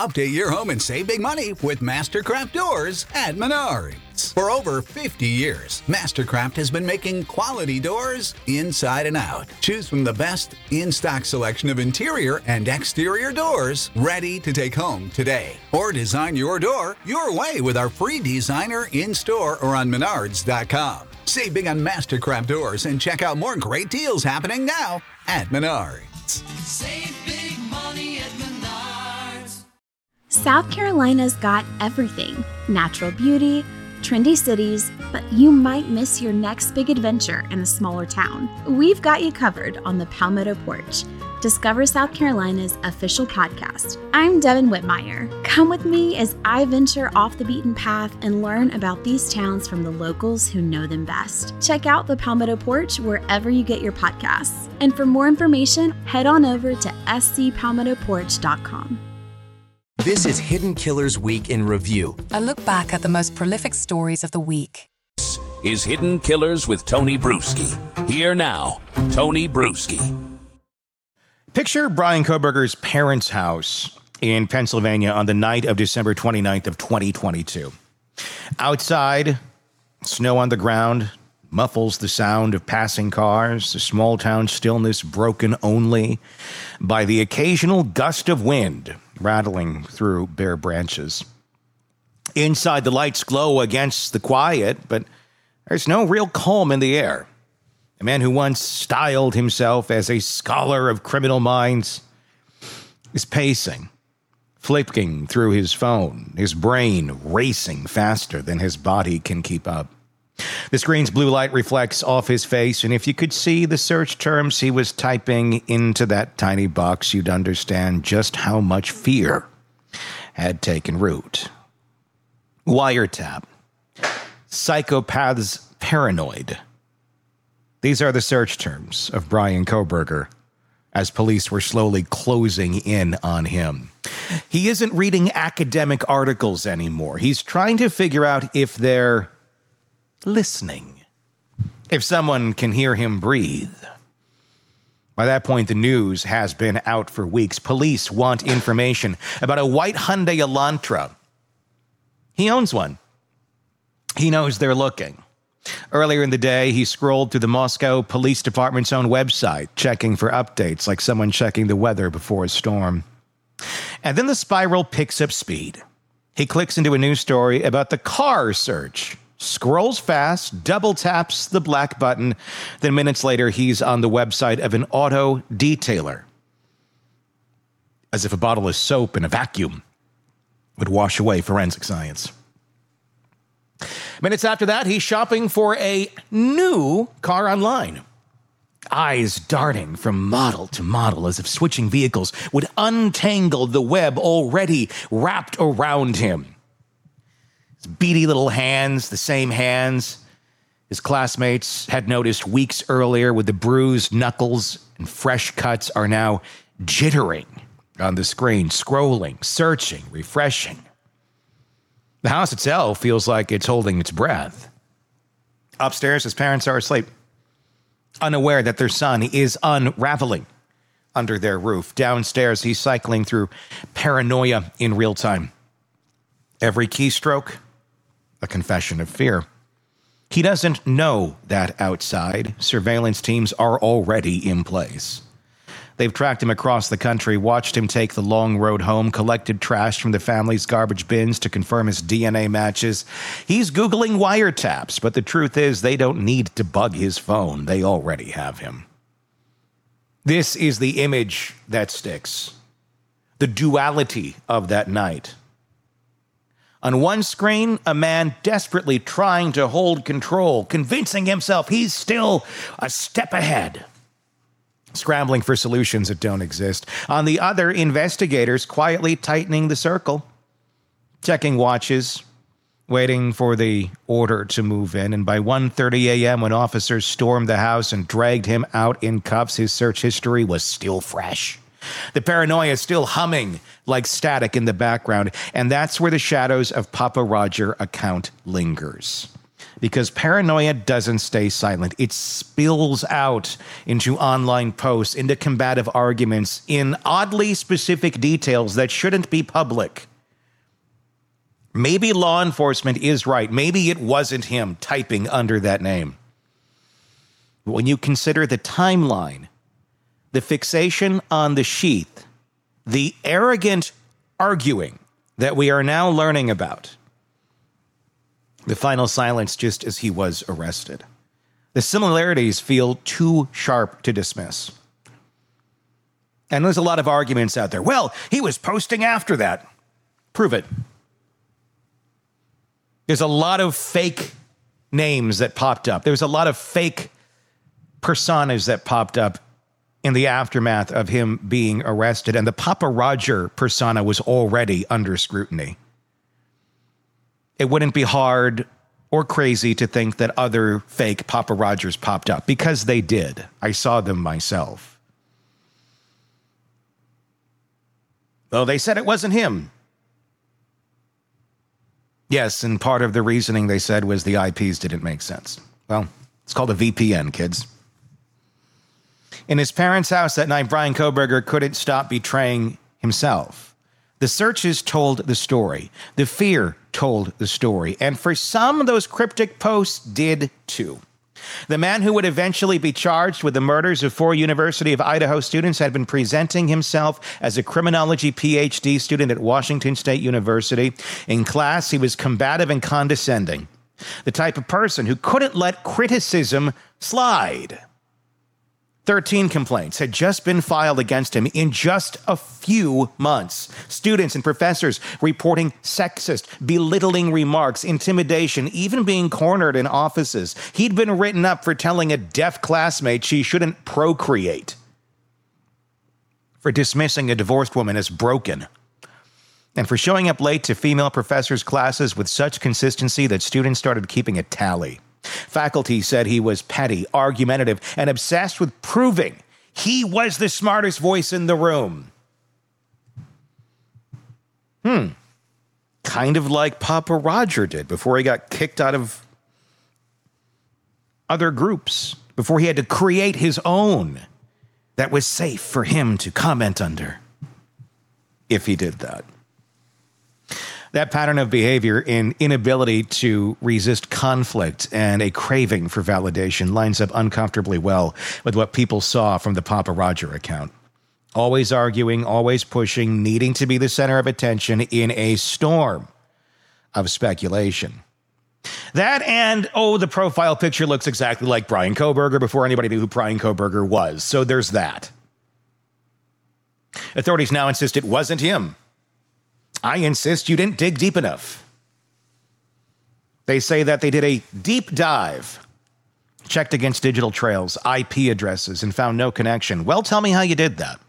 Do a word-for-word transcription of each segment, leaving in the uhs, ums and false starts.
Update your home and save big money with Mastercraft Doors at Menards. For over fifty years, Mastercraft has been making quality doors inside and out. Choose from the best in-stock selection of interior and exterior doors ready to take home today. Or design your door your way with our free designer in-store or on menards dot com. Save big on Mastercraft Doors and check out more great deals happening now at Menards. Save big money at Menards. South Carolina's got everything. Natural beauty, trendy cities, but you might miss your next big adventure in a smaller town. We've got you covered on the Palmetto Porch. Discover South Carolina's official podcast. I'm Devin Whitmire. Come with me as I venture off the beaten path and learn about these towns from the locals who know them best. Check out the Palmetto Porch wherever you get your podcasts. And for more information, head on over to s c palmetto porch dot com. This is Hidden Killers Week in Review. A look back at the most prolific stories of the week. This is Hidden Killers with Tony Bruschi. Here now, Tony Bruschi. Picture Bryan Kohberger's parents' house in Pennsylvania on the night of December twenty-ninth of twenty twenty-two. Outside, snow on the ground muffles the sound of passing cars, the small town stillness broken only by the occasional gust of wind rattling through bare branches. Inside, the lights glow against the quiet, but there's no real calm in the air. A man who once styled himself as a scholar of criminal minds is pacing, flicking through his phone, his brain racing faster than his body can keep up. The screen's blue light reflects off his face, and if you could see the search terms he was typing into that tiny box, you'd understand just how much fear had taken root. Wiretap. Psychopaths paranoid. These are the search terms of Bryan Kohberger as police were slowly closing in on him. He isn't reading academic articles anymore. He's trying to figure out if they're listening, if someone can hear him breathe. By that point, the news has been out for weeks. Police want information about a white Hyundai Elantra. He owns one. He knows they're looking. Earlier in the day, he scrolled through the Moscow Police Department's own website, checking for updates like someone checking the weather before a storm. And then the spiral picks up speed. He clicks into a news story about the car search, scrolls fast, double taps the black button, then minutes later, he's on the website of an auto detailer. As if a bottle of soap and a vacuum would wash away forensic science. Minutes after that, he's shopping for a new car online. Eyes darting from model to model as if switching vehicles would untangle the web already wrapped around him. His beady little hands, the same hands his classmates had noticed weeks earlier with the bruised knuckles and fresh cuts, are now jittering on the screen, scrolling, searching, refreshing. The house itself feels like it's holding its breath. Upstairs, his parents are asleep, unaware that their son is unraveling under their roof. Downstairs, he's cycling through paranoia in real time. Every keystroke, a confession of fear. He doesn't know that outside, surveillance teams are already in place. They've tracked him across the country, watched him take the long road home, collected trash from the family's garbage bins to confirm his D N A matches. He's Googling wiretaps, but the truth is they don't need to bug his phone. They already have him. This is the image that sticks. The duality of that night. On one screen, a man desperately trying to hold control, convincing himself he's still a step ahead, scrambling for solutions that don't exist. On the other, investigators quietly tightening the circle, checking watches, waiting for the order to move in. And by one thirty a.m., when officers stormed the house and dragged him out in cuffs, his search history was still fresh. The paranoia is still humming like static in the background, and that's where the shadows of Papa Roger account lingers. because paranoia doesn't stay silent. It spills out into online posts, into combative arguments, in oddly specific details that shouldn't be public. Maybe law enforcement is right. Maybe it wasn't him typing under that name. But when you consider the timeline, the fixation on the sheath, the arrogant arguing that we are now learning about, the final silence just as he was arrested, the similarities feel too sharp to dismiss. And there's a lot of arguments out there. Well, he was posting after that. Prove it. There's a lot of fake names that popped up. There's a lot of fake personas that popped up in the aftermath of him being arrested. And the Papa Roger persona was already under scrutiny. It wouldn't be hard or crazy to think that other fake Papa Rogers popped up, because they did. I saw them myself. Though they said it wasn't him. Yes, and part of the reasoning they said was the I Ps didn't make sense. Well, it's called a V P N, kids. In his parents' house that night, Bryan Kohberger couldn't stop betraying himself. The searches told the story. The fear told the story. And for some, those cryptic posts did too. The man who would eventually be charged with the murders of four University of Idaho students had been presenting himself as a criminology P H D student at Washington State University. In class, he was combative and condescending, the type of person who couldn't let criticism slide. thirteen complaints had just been filed against him in just a few months. Students and professors reporting sexist, belittling remarks, intimidation, even being cornered in offices. He'd been written up for telling a deaf classmate she shouldn't procreate, for dismissing a divorced woman as broken, and for showing up late to female professors' classes with such consistency that students started keeping a tally. Faculty said he was petty, argumentative, and obsessed with proving he was the smartest voice in the room. Hmm. Kind of like Papa Roger did before he got kicked out of other groups, before he had to create his own that was safe for him to comment under, if he did that. That pattern of behavior in inability to resist conflict and a craving for validation lines up uncomfortably well with what people saw from the Papa Roger account. Always arguing, always pushing, needing to be the center of attention in a storm of speculation. That and, oh, the profile picture looks exactly like Bryan Kohberger before anybody knew who Bryan Kohberger was. So there's that. Authorities now insist it wasn't him. I insist you didn't dig deep enough. They say that they did a deep dive, checked against digital trails, I P addresses, and found no connection. Well, tell me how you did that.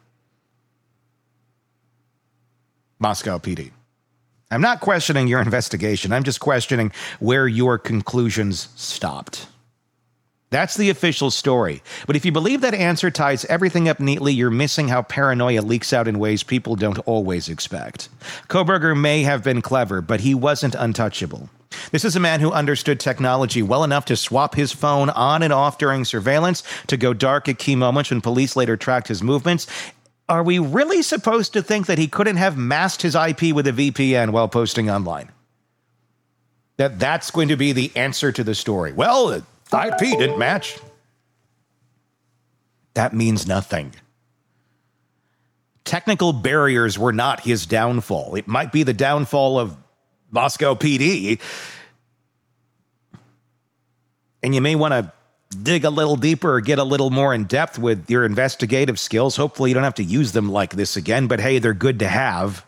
Moscow P D. I'm not questioning your investigation. I'm just questioning where your conclusions stopped. That's the official story. But if you believe that answer ties everything up neatly, you're missing how paranoia leaks out in ways people don't always expect. Kohberger may have been clever, but he wasn't untouchable. This is a man who understood technology well enough to swap his phone on and off during surveillance, to go dark at key moments when police later tracked his movements. Are we really supposed to think that he couldn't have masked his I P with a V P N while posting online? That that's going to be the answer to the story? Well, the I P didn't match. That means nothing. Technical barriers were not his downfall. It might be the downfall of Moscow P D. And you may want to dig a little deeper or get a little more in depth with your investigative skills. Hopefully you don't have to use them like this again, but hey, they're good to have.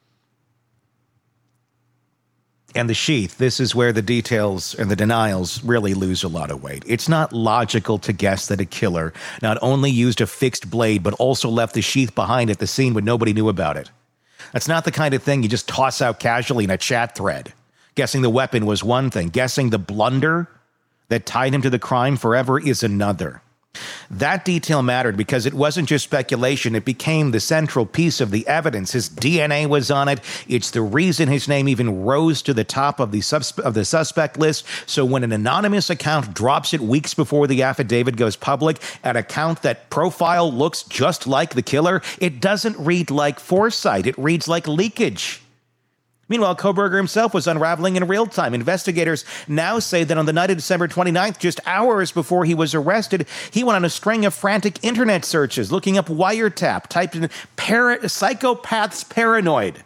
And the sheath, this is where the details and the denials really lose a lot of weight. It's not logical to guess that a killer not only used a fixed blade, but also left the sheath behind at the scene when nobody knew about it. That's not the kind of thing you just toss out casually in a chat thread. Guessing the weapon was one thing. Guessing the blunder that tied him to the crime forever is another. That detail mattered because it wasn't just speculation. It became the central piece of the evidence. His D N A was on it. It's the reason his name even rose to the top of the, sus- of the suspect list. So when an anonymous account drops it weeks before the affidavit goes public, an account that profile looks just like the killer, it doesn't read like foresight. It reads like leakage. Meanwhile, Kohberger himself was unraveling in real time. Investigators now say that on the night of December twenty-ninth, just hours before he was arrested, he went on a string of frantic internet searches, looking up wiretap, typed in para- psychopaths paranoid.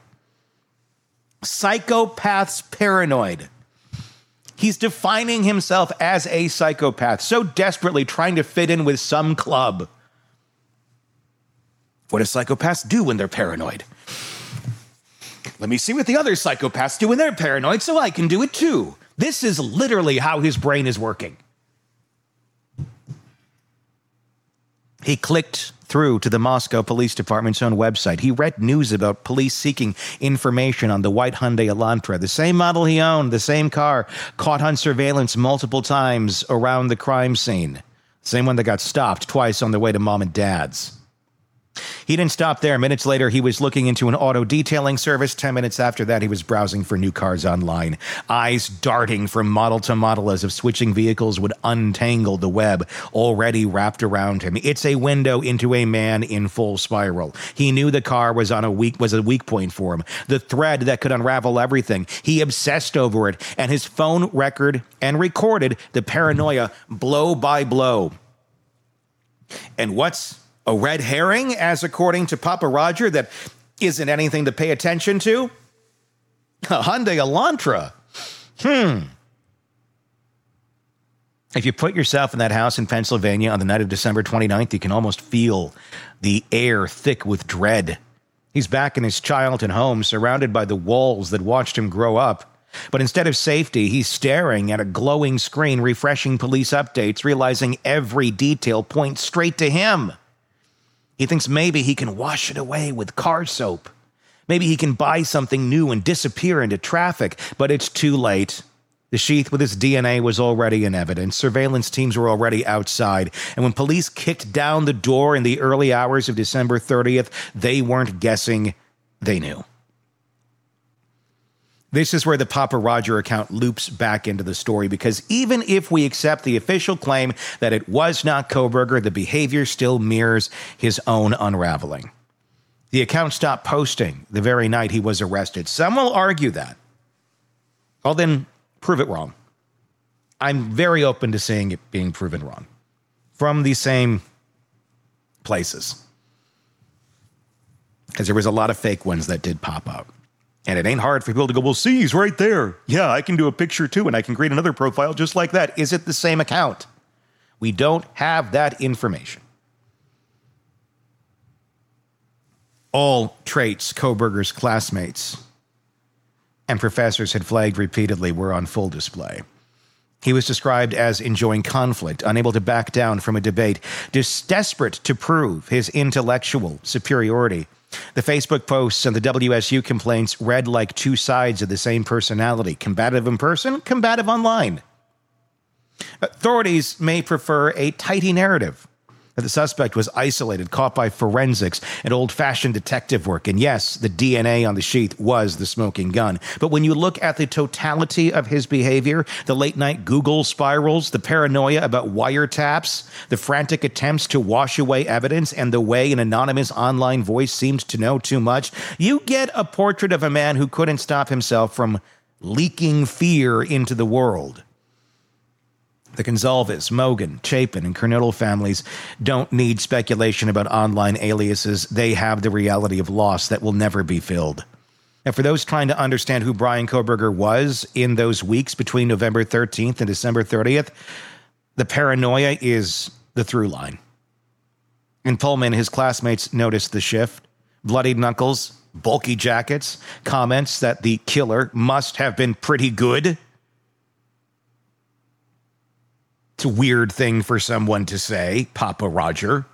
Psychopaths paranoid. He's defining himself as a psychopath, so desperately trying to fit in with some club. What do psychopaths do when they're paranoid? Let me see what the other psychopaths do when they're paranoid so I can do it too. This is literally how his brain is working. He clicked through to the Moscow Police Department's own website. He read news about police seeking information on the white Hyundai Elantra, the same model he owned, the same car, caught on surveillance multiple times around the crime scene. Same one that got stopped twice on the way to mom and dad's. He didn't stop there. Minutes later, he was looking into an auto detailing service. Ten minutes after that, he was browsing for new cars online, eyes darting from model to model as if switching vehicles would untangle the web already wrapped around him. It's a window into a man in full spiral. He knew the car was on a weak was a weak point for him, the thread that could unravel everything. He obsessed over it, and his phone record and recorded the paranoia blow by blow. And what's a red herring, as according to Papa Roger, that isn't anything to pay attention to? A Hyundai Elantra. Hmm. If you put yourself in that house in Pennsylvania on the night of December twenty-ninth, you can almost feel the air thick with dread. He's back in his childhood home, surrounded by the walls that watched him grow up. But instead of safety, he's staring at a glowing screen, refreshing police updates, realizing every detail points straight to him. He thinks maybe he can wash it away with car soap. Maybe he can buy something new and disappear into traffic, but it's too late. The sheath with his D N A was already in evidence. Surveillance teams were already outside. And when police kicked down the door in the early hours of December thirtieth, they weren't guessing, they knew. This is where the Papa Roger account loops back into the story, because even if we accept the official claim that it was not Kohberger, the behavior still mirrors his own unraveling. The account stopped posting the very night he was arrested. Some will argue that. Well, then prove it wrong. I'm very open to seeing it being proven wrong from the same places, because there was a lot of fake ones that did pop up. And it ain't hard for people to go, well, see, he's right there. Yeah, I can do a picture too, and I can create another profile just like that. Is it the same account? We don't have that information. All traits Kohberger's classmates and professors had flagged repeatedly were on full display. He was described as enjoying conflict, unable to back down from a debate, just desperate to prove his intellectual superiority. The Facebook posts and the W S U complaints read like two sides of the same personality, combative in person, combative online. Authorities may prefer a tidy narrative that the suspect was isolated, caught by forensics and old-fashioned detective work. And yes, the D N A on the sheath was the smoking gun. But when you look at the totality of his behavior, the late-night Google spirals, the paranoia about wiretaps, the frantic attempts to wash away evidence, and the way an anonymous online voice seemed to know too much, you get a portrait of a man who couldn't stop himself from leaking fear into the world. The Gonzalez, Mogan, Chapin, and Kernodle families don't need speculation about online aliases. They have the reality of loss that will never be filled. And for those trying to understand who Bryan Kohberger was in those weeks between November thirteenth and December thirtieth, the paranoia is the through line. In Pullman, his classmates noticed the shift. Bloodied knuckles, bulky jackets, comments that the killer must have been pretty good. It's a weird thing for someone to say, Papa Roger.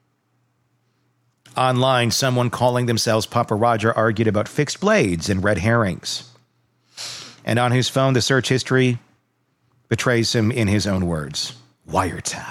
Online, someone calling themselves Papa Roger argued about fixed blades and red herrings. And on his phone, the search history betrays him in his own words. Wiretap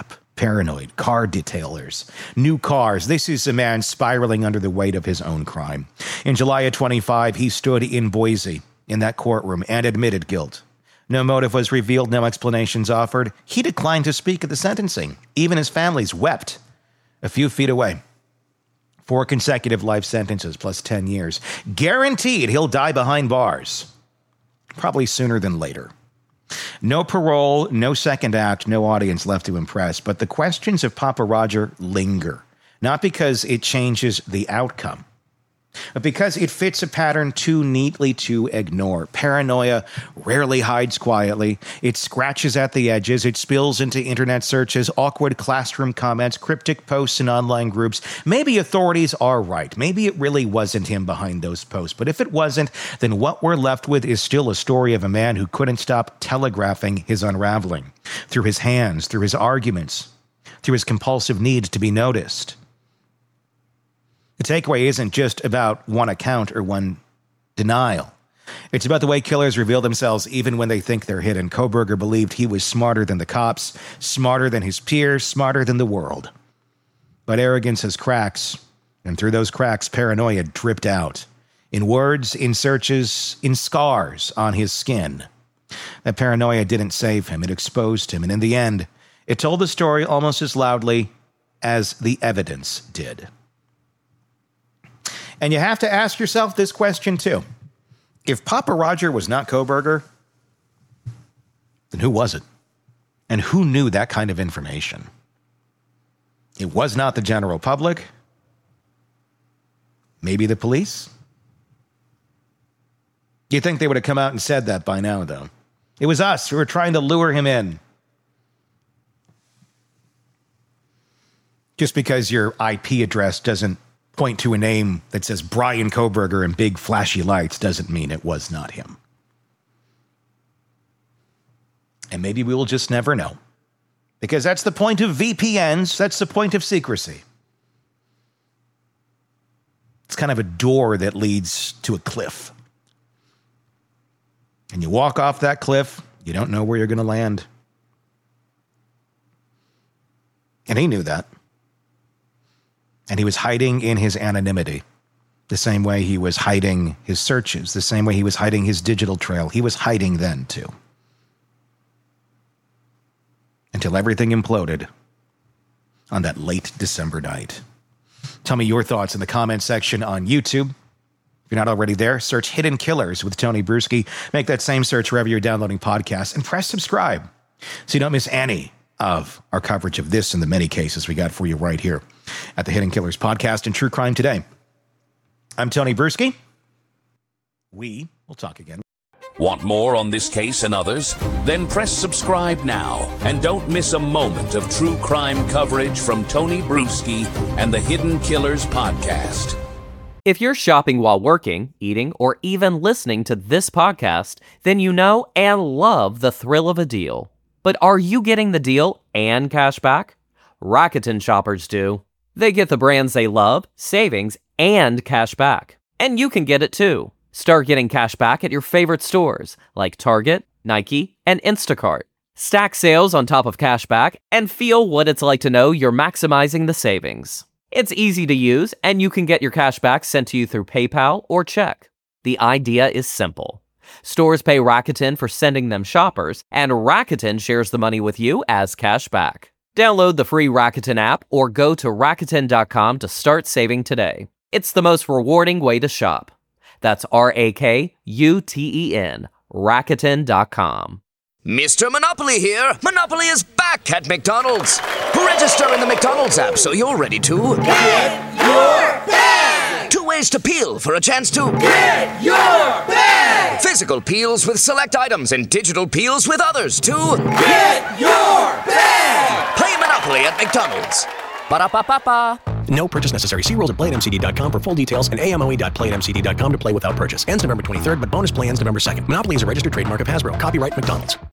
paranoid, car detailers, new cars. This is a man spiraling under the weight of his own crime. In July of twenty-five, he stood in Boise in that courtroom and admitted guilt. No motive was revealed, no explanations offered. He declined to speak at the sentencing. Even his families wept a few feet away. Four consecutive life sentences plus ten years. Guaranteed he'll die behind bars. Probably sooner than later. No parole, no second act, no audience left to impress. But the questions of Papa Roger linger. Not because it changes the outcome, but because it fits a pattern too neatly to ignore. Paranoia rarely hides quietly. It scratches at the edges. It spills into internet searches, awkward classroom comments, cryptic posts in online groups. Maybe authorities are right. Maybe it really wasn't him behind those posts. But if it wasn't, then what we're left with is still a story of a man who couldn't stop telegraphing his unraveling. Through his hands, through his arguments, through his compulsive need to be noticed. The takeaway isn't just about one account or one denial. It's about the way killers reveal themselves even when they think they're hidden. Kohberger believed he was smarter than the cops, smarter than his peers, smarter than the world. But arrogance has cracks, and through those cracks, paranoia dripped out. In words, in searches, in scars on his skin. That paranoia didn't save him, it exposed him, and in the end, it told the story almost as loudly as the evidence did. And you have to ask yourself this question, too. If Papa Roger was not Kohberger, then who was it? And who knew that kind of information? It was not the general public. Maybe the police? You'd think they would have come out and said that by now, though. It was us who were trying to lure him in. Just because your I P address doesn't point to a name that says Brian Kohberger in big flashy lights doesn't mean it was not him. And maybe we will just never know. Because that's the point of V P Ns. That's the point of secrecy. It's kind of a door that leads to a cliff. And you walk off that cliff, you don't know where you're going to land. And he knew that. And he was hiding in his anonymity, the same way he was hiding his searches, the same way he was hiding his digital trail. He was hiding then, too. Until everything imploded on that late December night. Tell me your thoughts in the comment section on YouTube. If you're not already there, search Hidden Killers with Tony Bruschi. Make that same search wherever you're downloading podcasts and press subscribe so you don't miss any of our coverage of this and the many cases we got for you right here at the Hidden Killers podcast and True Crime Today. I'm Tony Bruschi. We will talk again. Want more on this case and others? Then press subscribe now and don't miss a moment of true crime coverage from Tony Bruschi and the Hidden Killers podcast. If you're shopping while working, eating, or even listening to this podcast, then you know and love the thrill of a deal. But are you getting the deal and cash back? Rakuten shoppers do. They get the brands they love, savings, and cash back. And you can get it too. Start getting cash back at your favorite stores like Target, Nike, and Instacart. Stack sales on top of cash back and feel what it's like to know you're maximizing the savings. It's easy to use, and you can get your cash back sent to you through PayPal or check. The idea is simple. Stores pay Rakuten for sending them shoppers, and Rakuten shares the money with you as cash back. Download the free Rakuten app or go to Rakuten dot com to start saving today. It's the most rewarding way to shop. That's R A K U T E N, Rakuten dot com. Mister Monopoly here. Monopoly is back at McDonald's. Register in the McDonald's app so you're ready to get your bag. Two ways to peel for a chance to get your bag. Physical peels with select items and digital peels with others to get your bag. Play Monopoly at McDonald's. Ba-da-ba-ba-ba. No purchase necessary. See rules at play at M C D dot com for full details and A M O E dot play at M C D dot com to play without purchase. Ends November twenty-third, but bonus play ends November second. Monopoly is a registered trademark of Hasbro. Copyright McDonald's.